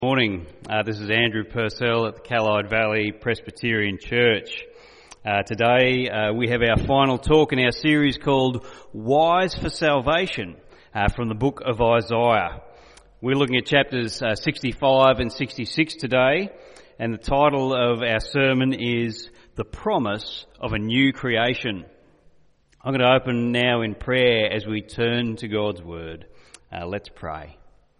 Morning. This is Andrew Purcell at the Callide Valley Presbyterian Church. Today we have our final talk in our series called Wise for Salvation from the book of Isaiah. We're looking at chapters 65 and 66 today, and the title of our sermon is The Promise of a New Creation. I'm going to open now in prayer as we turn to God's Word. Let's pray.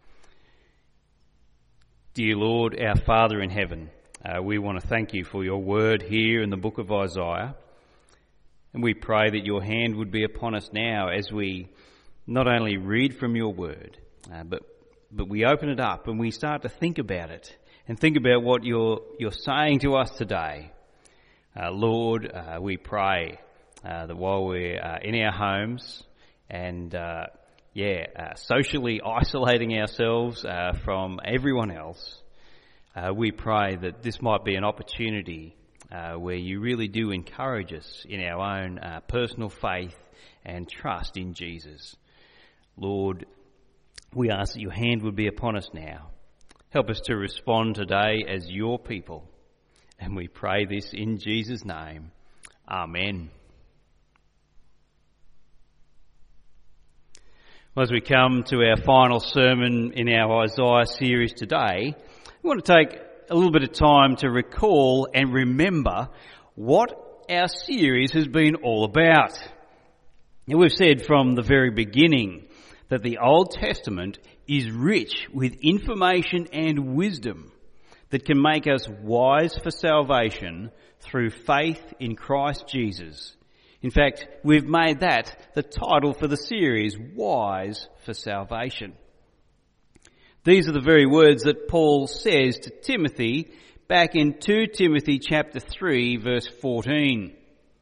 Dear Lord, our Father in heaven, we want to thank you for your word here in the book of Isaiah. And we pray that your hand would be upon us now as we not only read from your word, but we open it up and we start to think about it and think about what you're saying to us today. Lord, we pray that while we're in our homes and socially isolating ourselves from everyone else, we pray that this might be an opportunity where you really do encourage us in our own personal faith and trust in Jesus. Lord, we ask that your hand would be upon us now. Help us to respond today as your people. And we pray this in Jesus' name. Amen. Well, as we come to our final sermon in our Isaiah series today, we want to take a little bit of time to recall and remember what our series has been all about. Now, we've said from the very beginning that the Old Testament is rich with information and wisdom that can make us wise for salvation through faith in Christ Jesus. In fact, we've made that the title for the series, Wise for Salvation. These are the very words that Paul says to Timothy back in 2 Timothy chapter 3 verse 14.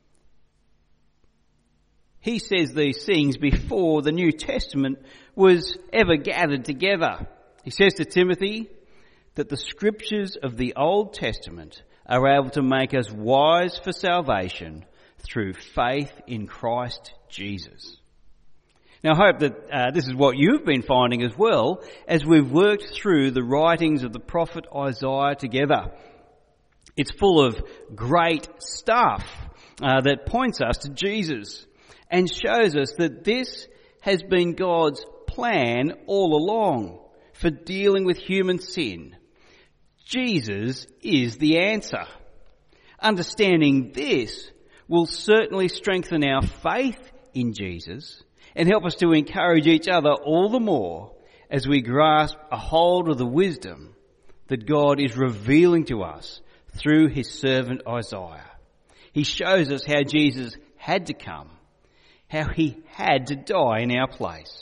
He says these things before the New Testament was ever gathered together. He says to Timothy that the scriptures of the Old Testament are able to make us wise for salvation through faith in Christ Jesus. Now, I hope that this is what you've been finding as well as we've worked through the writings of the prophet Isaiah together. It's full of great stuff that points us to Jesus and shows us that this has been God's plan all along for dealing with human sin. Jesus is the answer. Understanding this will certainly strengthen our faith in Jesus and help us to encourage each other all the more as we grasp a hold of the wisdom that God is revealing to us through his servant Isaiah. He shows us how Jesus had to come, how he had to die in our place.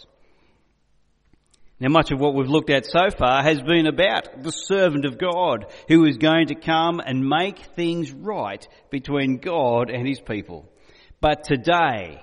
Now, much of what we've looked at so far has been about the servant of God who is going to come and make things right between God and his people. But today,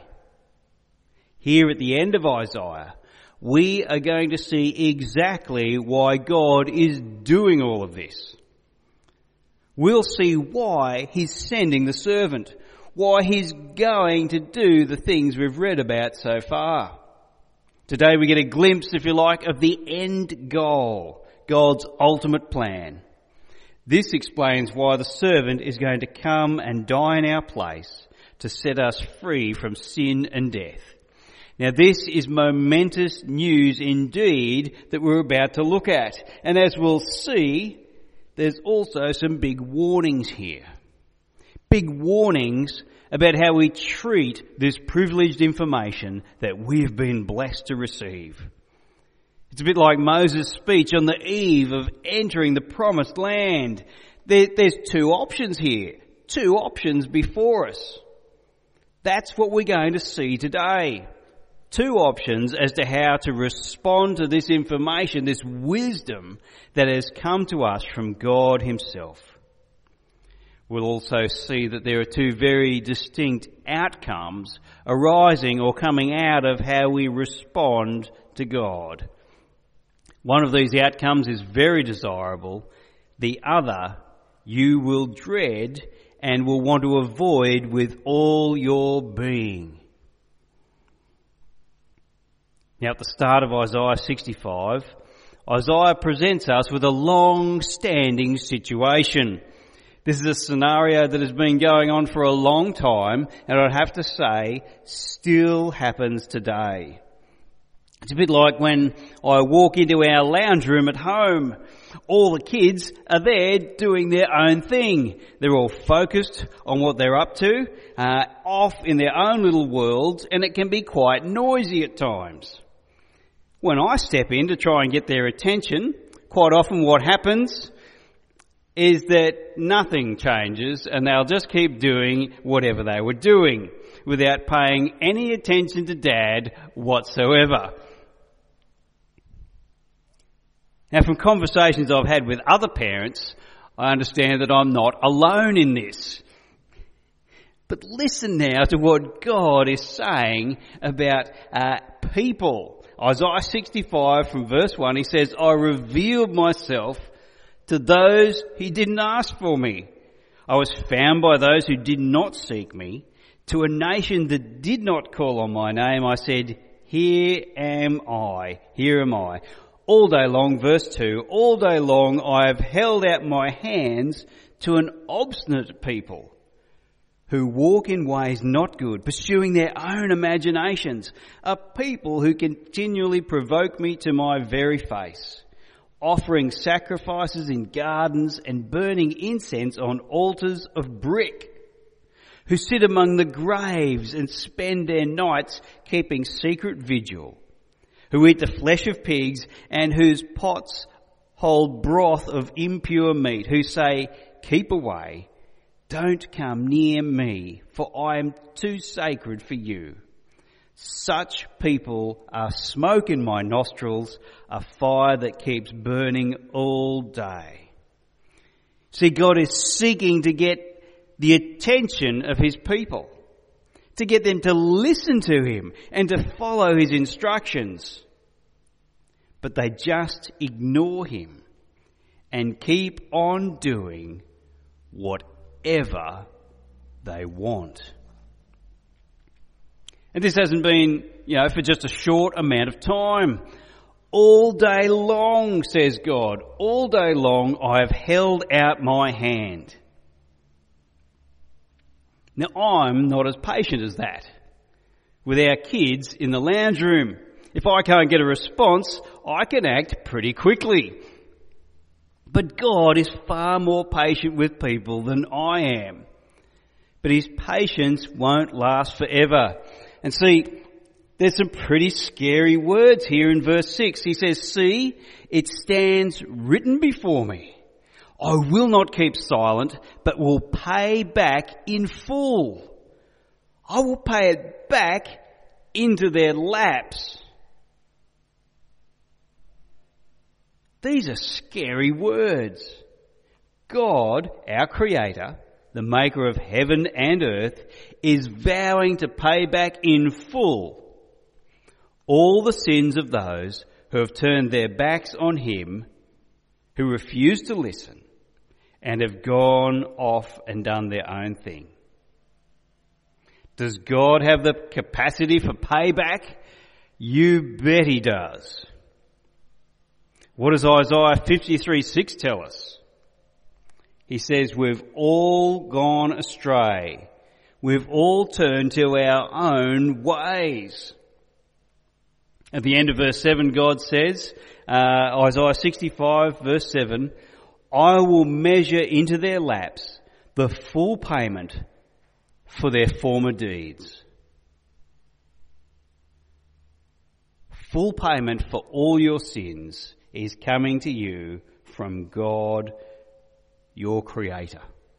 here at the end of Isaiah, we are going to see exactly why God is doing all of this. We'll see why he's sending the servant, why he's going to do the things we've read about so far. Today we get a glimpse, if you like, of the end goal, God's ultimate plan. This explains why the servant is going to come and die in our place to set us free from sin and death. Now, this is momentous news indeed that we're about to look at. And as we'll see, there's also some big warnings here. Big warnings about how we treat this privileged information that we've been blessed to receive. It's a bit like Moses' speech on the eve of entering the promised land. There's two options here, two options before us. That's what we're going to see today. Two options as to how to respond to this information, this wisdom that has come to us from God himself. We'll also see that there are two very distinct outcomes arising or coming out of how we respond to God. One of these outcomes is very desirable. The other you will dread and will want to avoid with all your being. Now, at the start of Isaiah 65, Isaiah presents us with a long-standing situation. This is a scenario that has been going on for a long time, and I'd have to say, still happens today. It's a bit like when I walk into our lounge room at home. All the kids are there doing their own thing. They're all focused on what they're up to, off in their own little worlds, and it can be quite noisy at times. When I step in to try and get their attention, quite often what happens is that nothing changes and they'll just keep doing whatever they were doing without paying any attention to Dad whatsoever. Now, from conversations I've had with other parents, I understand that I'm not alone in this. But listen now to what God is saying about people. Isaiah 65 from verse 1, he says, I revealed myself to those who didn't ask for me. I was found by those who did not seek me. To a nation that did not call on my name, I said, here am I. All day long, verse 2, all day long I have held out my hands to an obstinate people who walk in ways not good, pursuing their own imaginations, a people who continually provoke me to my very face, offering sacrifices in gardens and burning incense on altars of brick, who sit among the graves and spend their nights keeping secret vigil, who eat the flesh of pigs and whose pots hold broth of impure meat, who say, keep away, don't come near me, for I am too sacred for you. Such people are smoke in my nostrils, a fire that keeps burning all day. See, God is seeking to get the attention of his people, to get them to listen to him and to follow his instructions. But they just ignore him and keep on doing whatever they want. And this hasn't been, for just a short amount of time. All day long, says God, all day long I have held out my hand. Now, I'm not as patient as that with our kids in the lounge room. If I can't get a response, I can act pretty quickly. But God is far more patient with people than I am. But his patience won't last forever. And see, there's some pretty scary words here in verse 6. He says, see, it stands written before me. I will not keep silent, but will pay back in full. I will pay it back into their laps. These are scary words. God, our Creator, the maker of heaven and earth, is vowing to pay back in full all the sins of those who have turned their backs on him, who refuse to listen, and have gone off and done their own thing. Does God have the capacity for payback? You bet he does. What does Isaiah 53:6 tell us? He says, we've all gone astray. We've all turned to our own ways. At the end of verse 7, God says, Isaiah 65 verse 7, I will measure into their laps the full payment for their former deeds. Full payment for all your sins is coming to you from God, your Creator.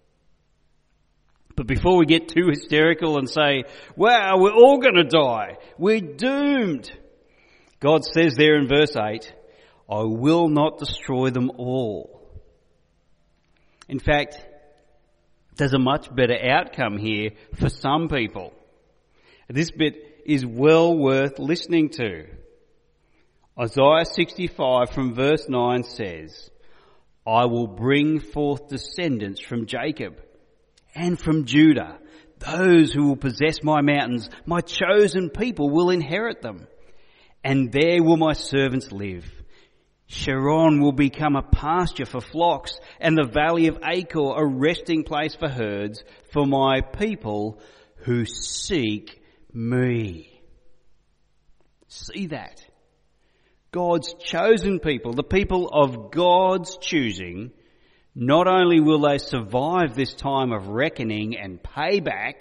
But before we get too hysterical and say, wow, we're all going to die, we're doomed, God says there in verse 8, I will not destroy them all. In fact, there's a much better outcome here for some people. This bit is well worth listening to. Isaiah 65 from verse 9 says, I will bring forth descendants from Jacob and from Judah, those who will possess my mountains. My chosen people will inherit them, and there will my servants live. Sharon will become a pasture for flocks, and the valley of Achor a resting place for herds, for my people who seek me. See that? God's chosen people, the people of God's choosing, not only will they survive this time of reckoning and payback,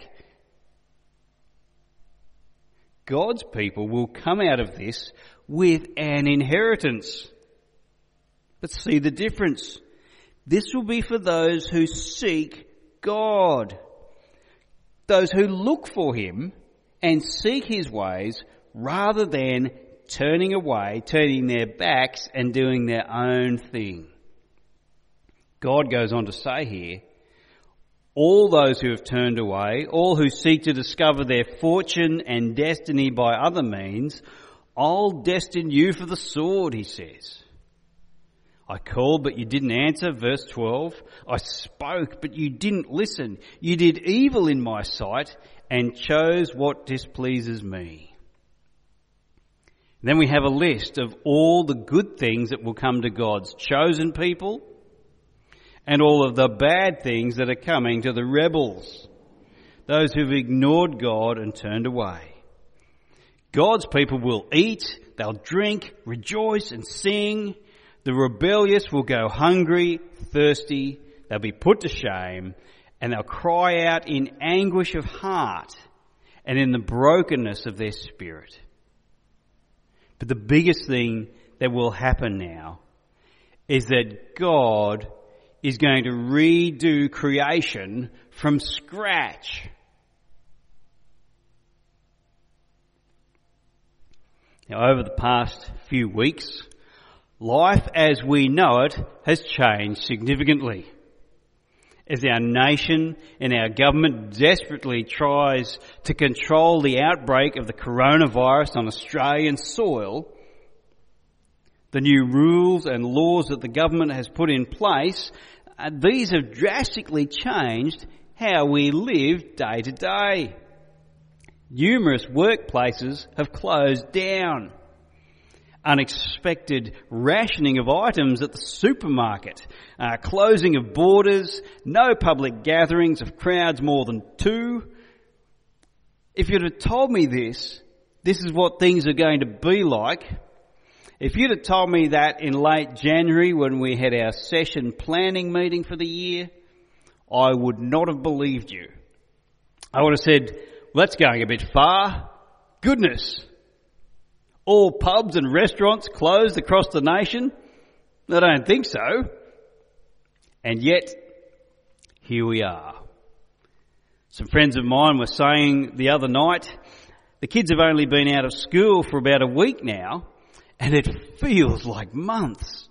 God's people will come out of this with an inheritance. But see the difference. This will be for those who seek God, those who look for him and seek his ways rather than turning away, turning their backs and doing their own thing. God goes on to say here, all those who have turned away, all who seek to discover their fortune and destiny by other means, I'll destine you for the sword, he says. I called, but you didn't answer, verse 12. I spoke, but you didn't listen. You did evil in my sight and chose what displeases me. And then we have a list of all the good things that will come to God's chosen people and all of the bad things that are coming to the rebels, those who've ignored God and turned away. God's people will eat, they'll drink, rejoice and sing. The rebellious will go hungry, thirsty, they'll be put to shame, and they'll cry out in anguish of heart and in the brokenness of their spirit. But the biggest thing that will happen now is that God is going to redo creation from scratch. Now, over the past few weeks, life as we know it has changed significantly. As our nation and our government desperately tries to control the outbreak of the coronavirus on Australian soil, the new rules and laws that the government has put in place, these have drastically changed how we live day to day. Numerous workplaces have closed down. Unexpected rationing of items at the supermarket, closing of borders, no public gatherings of crowds more than 2. If you'd have told me this is what things are going to be like. If you'd have told me that in late January when we had our session planning meeting for the year, I would not have believed you. I would have said, well, that's going a bit far. Goodness. All pubs and restaurants closed across the nation? I don't think so. And yet, here we are. Some friends of mine were saying the other night, the kids have only been out of school for about a week now, and it feels like months.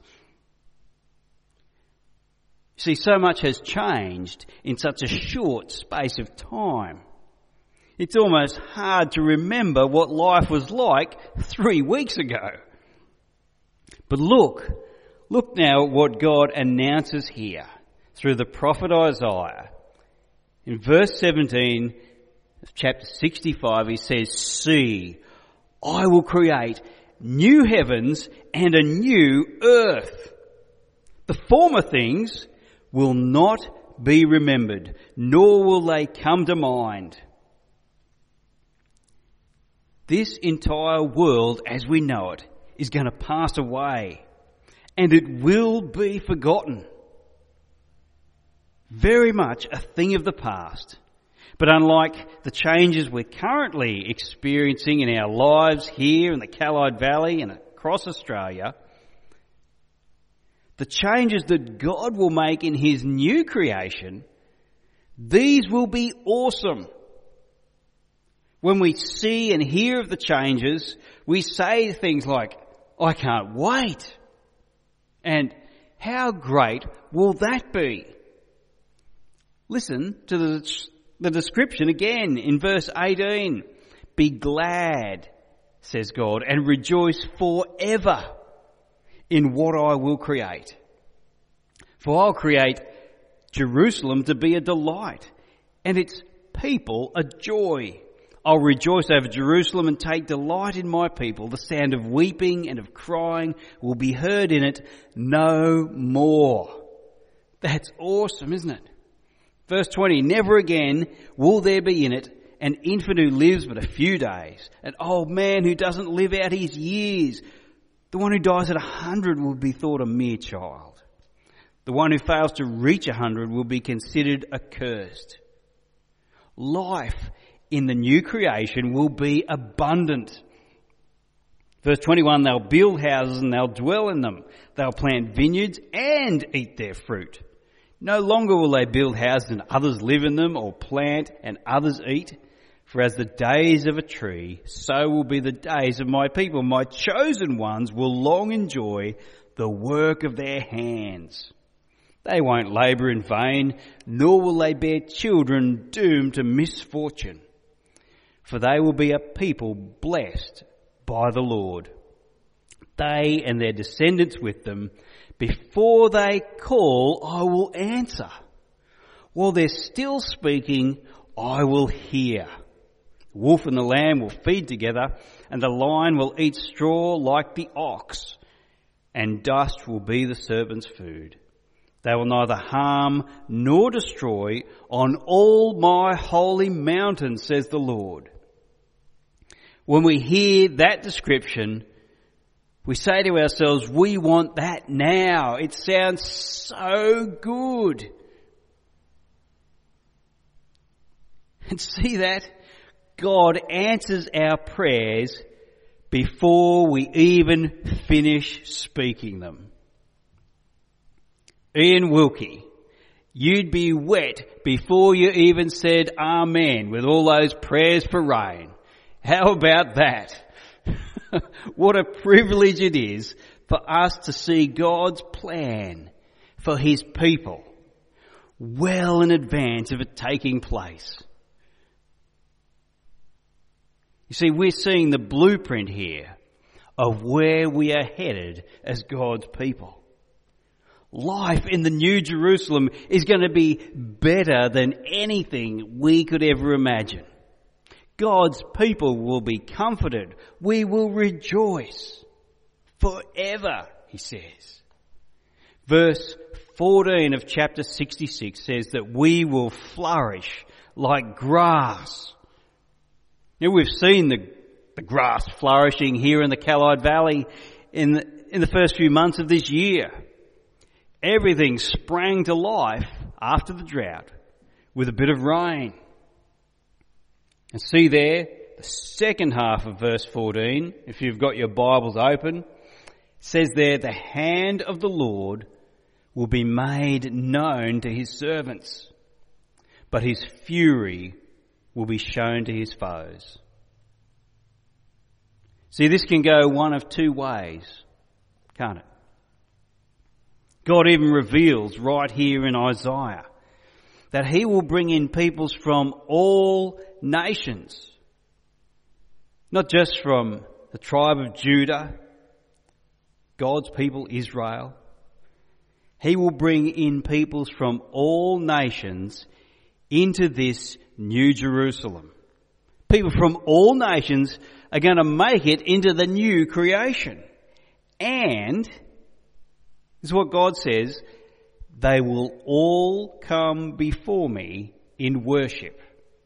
See, so much has changed in such a short space of time. It's almost hard to remember what life was like 3 weeks ago. But look now at what God announces here through the prophet Isaiah. In verse 17 of chapter 65, he says, "See, I will create new heavens and a new earth. The former things will not be remembered, nor will they come to mind." This entire world as we know it is going to pass away, and it will be forgotten. Very much a thing of the past. But unlike the changes we're currently experiencing in our lives here in the Callide Valley and across Australia, the changes that God will make in his new creation, these will be awesome. When we see and hear of the changes, we say things like, I can't wait. And how great will that be? Listen to the description again in verse 18. Be glad, says God, and rejoice forever in what I will create. For I'll create Jerusalem to be a delight and its people a joy. I'll rejoice over Jerusalem and take delight in my people. The sound of weeping and of crying will be heard in it no more. That's awesome, isn't it? Verse 20, never again will there be in it an infant who lives but a few days, an old man who doesn't live out his years. The one who dies at 100 will be thought a mere child. The one who fails to reach 100 will be considered accursed. Life in the new creation will be abundant. Verse 21, they'll build houses and they'll dwell in them. They'll plant vineyards and eat their fruit. No longer will they build houses and others live in them, or plant and others eat. For as the days of a tree, so will be the days of my people. My chosen ones will long enjoy the work of their hands. They won't labour in vain, nor will they bear children doomed to misfortune. For they will be a people blessed by the Lord. They and their descendants with them. Before they call, I will answer. While they're still speaking, I will hear. The wolf and the lamb will feed together, and the lion will eat straw like the ox, and dust will be the serpent's food. They will neither harm nor destroy on all my holy mountain, says the Lord. When we hear that description, we say to ourselves, we want that now. It sounds so good. And see that? God answers our prayers before we even finish speaking them. Ian Wilkie, you'd be wet before you even said amen with all those prayers for rain. How about that? What a privilege it is for us to see God's plan for his people well in advance of it taking place. You see, we're seeing the blueprint here of where we are headed as God's people. Life in the New Jerusalem is going to be better than anything we could ever imagine. God's people will be comforted. We will rejoice forever, he says. Verse 14 of chapter 66 says that we will flourish like grass. Now, we've seen the grass flourishing here in the Callide Valley in the first few months of this year. Everything sprang to life after the drought with a bit of rain. And see there, the second half of verse 14, if you've got your Bibles open, says there, the hand of the Lord will be made known to his servants, but his fury will be shown to his foes. See, this can go one of two ways, can't it? God even reveals right here in Isaiah that he will bring in peoples from all nations, not just from the tribe of Judah, God's people Israel. He will bring in peoples from all nations into this New Jerusalem. People from all nations are going to make it into the new creation. And this is what God says, they will all come before me in worship.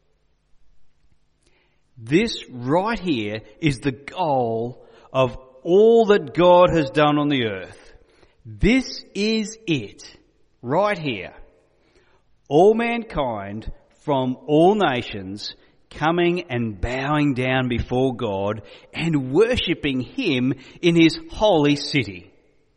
This right here is the goal of all that God has done on the earth. This is it, right here. All mankind from all nations coming and bowing down before God and worshipping him in his holy city.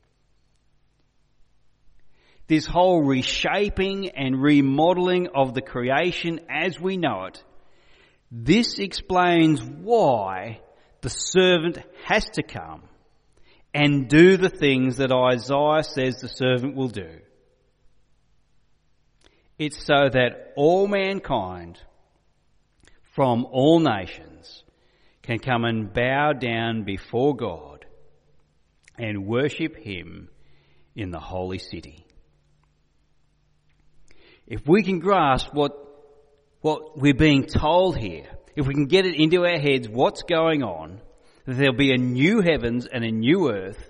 This whole reshaping and remodeling of the creation as we know it, this explains why the servant has to come and do the things that Isaiah says the servant will do. It's so that all mankind from all nations can come and bow down before God and worship him in the holy city. If we can grasp what we're being told here, if we can get it into our heads what's going on, that there'll be a new heavens and a new earth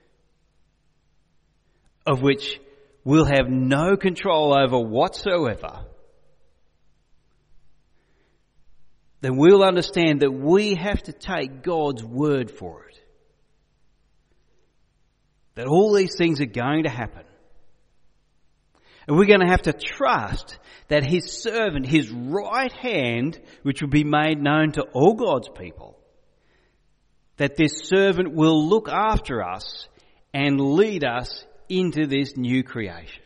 of which we'll have no control over whatsoever, then we'll understand that we have to take God's word for it. That all these things are going to happen. And we're going to have to trust that his servant, his right hand, which will be made known to all God's people, that this servant will look after us and lead us into this new creation.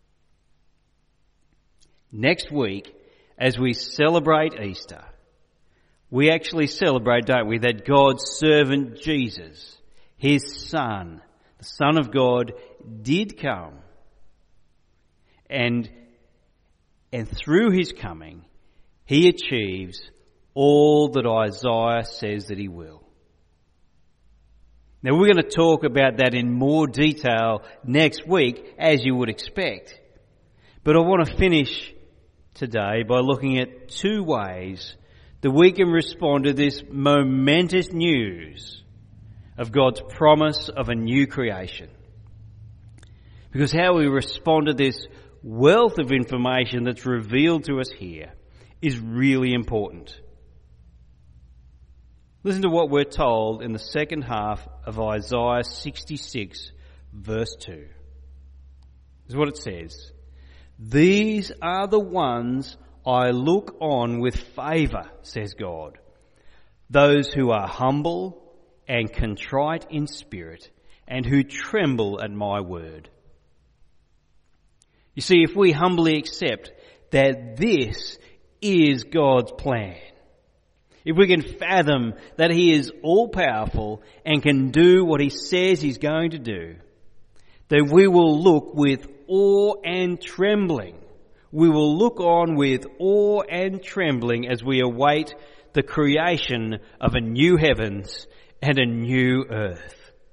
Next week, as we celebrate Easter, we actually celebrate, don't we, that God's servant Jesus, his Son, the Son of God, did come. And through his coming, he achieves all that Isaiah says that he will. Now we're going to talk about that in more detail next week, as you would expect. But I want to finish today by looking at two ways that we can respond to this momentous news of God's promise of a new creation. Because how we respond to this wealth of information that's revealed to us here is really important. Listen to what we're told in the second half of Isaiah 66, verse 2. This is what it says. These are the ones I look on with favour, says God. Those who are humble and contrite in spirit and who tremble at my word. You see, if we humbly accept that this is God's plan, if we can fathom that he is all-powerful and can do what he says he's going to do, then we will look with awe and trembling. We will look on with awe and trembling as we await the creation of a new heavens and a new earth,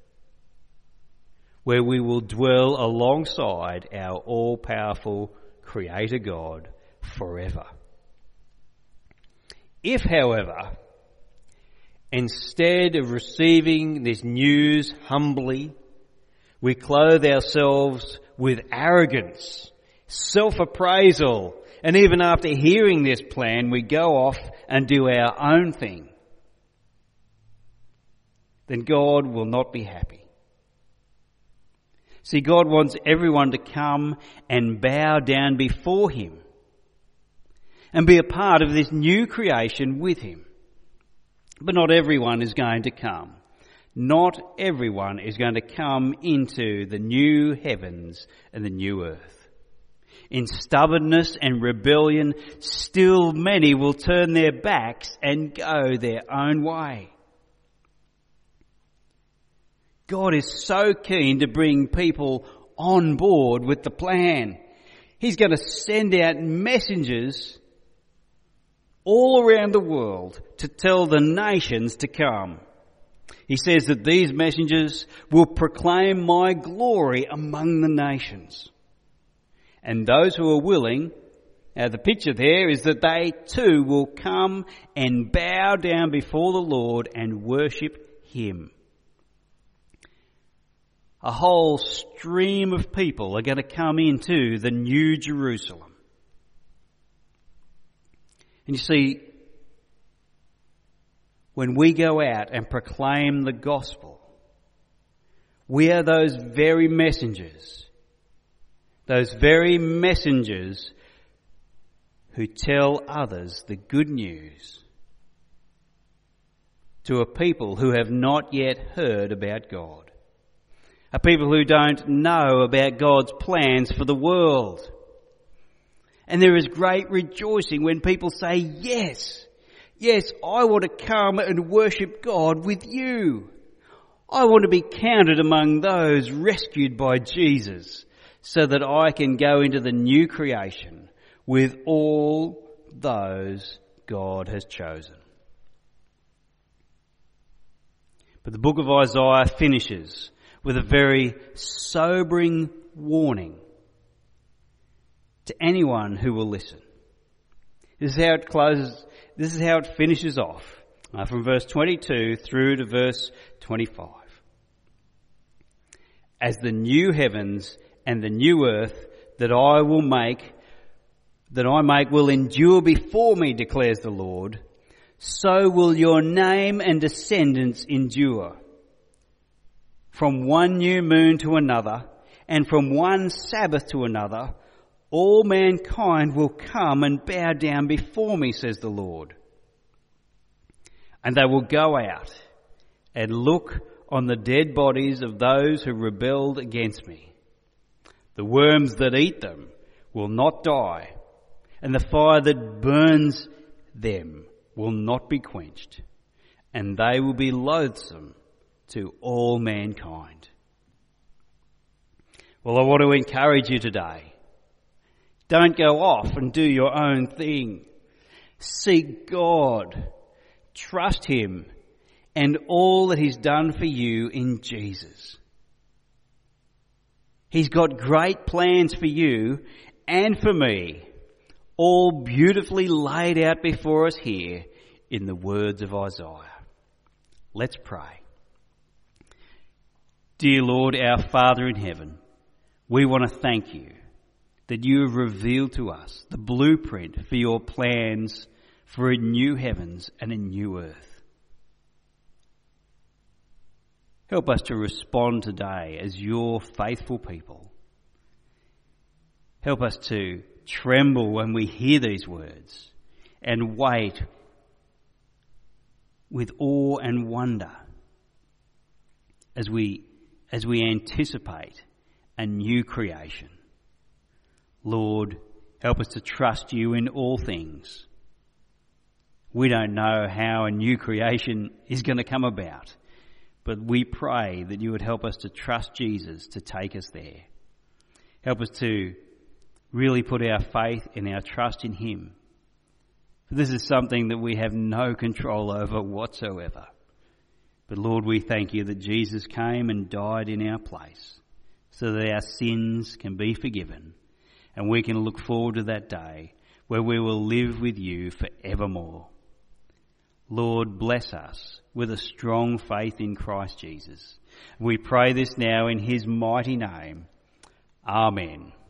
where we will dwell alongside our all-powerful Creator God forever. If, however, instead of receiving this news humbly, we clothe ourselves with arrogance, self-appraisal, and even after hearing this plan, we go off and do our own thing, then God will not be happy. See, God wants everyone to come and bow down before him and be a part of this new creation with him. But not everyone is going to come. Not everyone is going to come into the new heavens and the new earth. In stubbornness and rebellion, still many will turn their backs and go their own way. God is so keen to bring people on board with the plan. He's going to send out messengers all around the world to tell the nations to come. He says that these messengers will proclaim my glory among the nations. And those who are willing, now the picture there is that they too will come and bow down before the Lord and worship him. A whole stream of people are going to come into the new Jerusalem. And you see, when we go out and proclaim the gospel, we are those very messengers who tell others the good news to a people who have not yet heard about God. A people who don't know about God's plans for the world. And there is great rejoicing when people say, yes, I want to come and worship God with you. I want to be counted among those rescued by Jesus so that I can go into the new creation with all those God has chosen. But the book of Isaiah finishes with a very sobering warning to anyone who will listen. This is how it closes. This is how it finishes off from verse 22 through to verse 25. As the new heavens and the new earth that I make will endure before me, declares the Lord, so will your name and descendants endure. From one new moon to another, and from one Sabbath to another, all mankind will come and bow down before me, says the Lord. And they will go out and look on the dead bodies of those who rebelled against me. The worms that eat them will not die, and the fire that burns them will not be quenched, and they will be loathsome to all mankind. Well, I want to encourage you today. Don't go off and do your own thing. Seek God. Trust Him and all that He's done for you in Jesus. He's got great plans for you and for me, all beautifully laid out before us here in the words of Isaiah. Let's pray. Dear Lord, our Father in heaven, we want to thank you that you have revealed to us the blueprint for your plans for a new heavens and a new earth. Help us to respond today as your faithful people. Help us to tremble when we hear these words and wait with awe and wonder as we anticipate a new creation. Lord, help us to trust you in all things. We don't know how a new creation is going to come about, but we pray that you would help us to trust Jesus to take us there. Help us to really put our faith and our trust in him. For this is something that we have no control over whatsoever. But Lord, we thank you that Jesus came and died in our place so that our sins can be forgiven and we can look forward to that day where we will live with you forevermore. Lord, bless us with a strong faith in Christ Jesus. We pray this now in his mighty name. Amen.